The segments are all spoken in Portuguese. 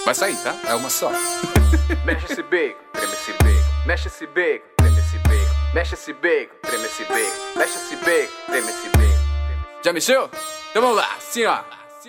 Vai sair, tá? É uma só. Mexe esse bacon, treme esse bacon. Mexe esse bacon, treme esse bacon. Mexe esse bacon, treme esse bacon. Mexe esse bacon, treme esse bacon. Já mexeu? Então vamos lá, assim ó.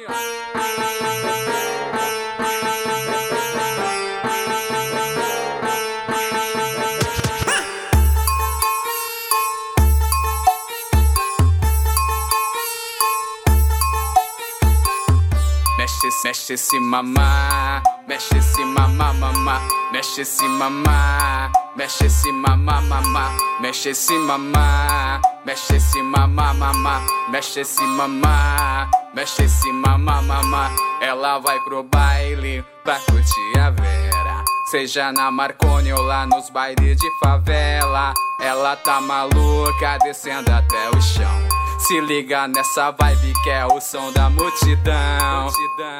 Mexe esse mamá, mexe esse mamá, mamá, mexe esse mamá, mexe esse mamá, mamá, mexe esse mamá, mexe esse mamá, mamá, mexe esse mamá, mexe esse mamá, mamá. Ela vai pro baile pra curtir a Vera, seja na Marconi ou lá nos bailes de favela. Ela tá maluca, descendo até o chão. Se liga nessa vibe que é o som da multidão.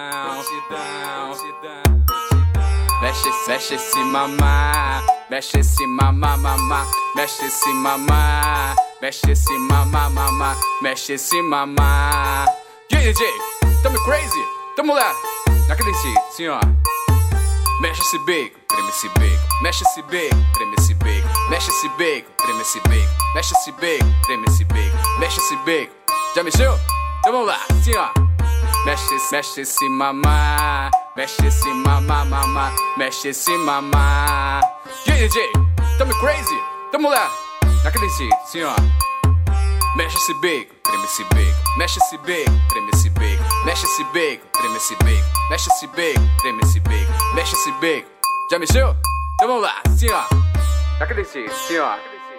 Mexe esse mamá, mexe esse mamá, mamá, mexe esse mamá, mexe esse mamá, mamá, mexe esse mamá. DJ, tamo crazy, tamo lá, naquele jeito, assim ó. Mexe esse bacon, treme esse bacon, mexe esse bacon, treme esse bacon, mexe esse bacon, treme esse bacon, mexe esse bacon, treme esse bacon, mexe esse bacon. Já mexeu? Então vamos lá, assim ó. Mexe esse mamá, mexe esse mamá, mamá, mexe esse mamá. DJ, tamo crazy, tamo lá, naquele jeito, assim ó. Mexe esse bacon, treme esse bacon, mexe esse bacon, treme esse bacon, mexe esse bacon, treme esse bacon, mexe esse bacon, treme esse bacon, mexe esse bacon. Já mexeu? Então vamos lá, assim ó. Naquele jeito, assim ó.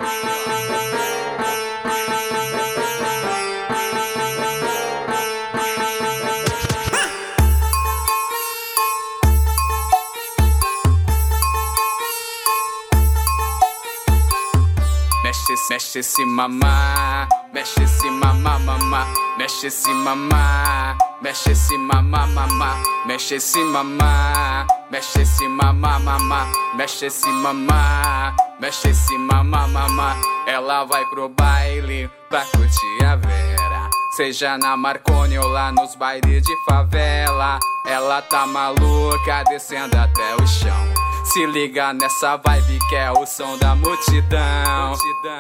Mexe esse mamá, mexe esse mamá, mamá, mexe esse mamá, mexe esse mamá, mamá, mexe esse mamá, mexe esse mamá, mamá, mexe esse mamá, mexe esse mamá, mamá. Ela vai pro baile pra curtir a Vera, seja na Marconi ou lá nos bailes de favela. Ela tá maluca, descendo até o chão. Se liga nessa vibe que é o som da multidão.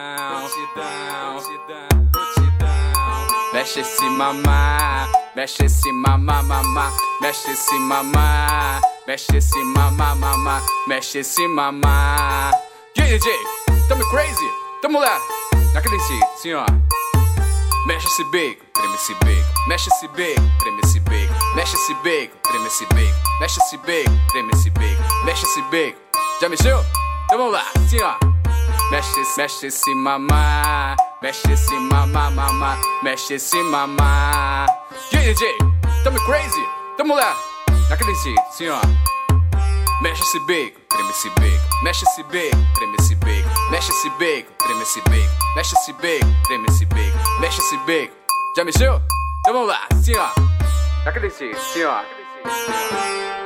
Mexe esse mamá, mexe esse mamá, mamá, mexe esse mamá, mexe esse mamá, mamá, mexe esse mamá. DJ, tamo crazy, tamo lá, naquele jeito, assim ó. Mexe esse bacon, treme esse bacon, mexe esse bacon, treme esse bacon, mexe esse bacon, treme esse bacon, mexe esse bacon, treme esse bacon, mexe esse bacon. Já mexeu? Então vamos lá, assim ó. Mexe esse mamá, mexe esse mamá, mamá, mexe esse mamá. DJ, tamo crazy, tamo lá, naquele jeito, assim ó. Mexe esse bacon, treme esse bacon, mexe esse bacon, treme esse bacon, mexe esse bacon, treme esse bacon, mexe esse bacon, treme esse bacon, mexe esse bacon. Já mexeu? Então vamos lá, assim ó. Naquele jeito, assim ó.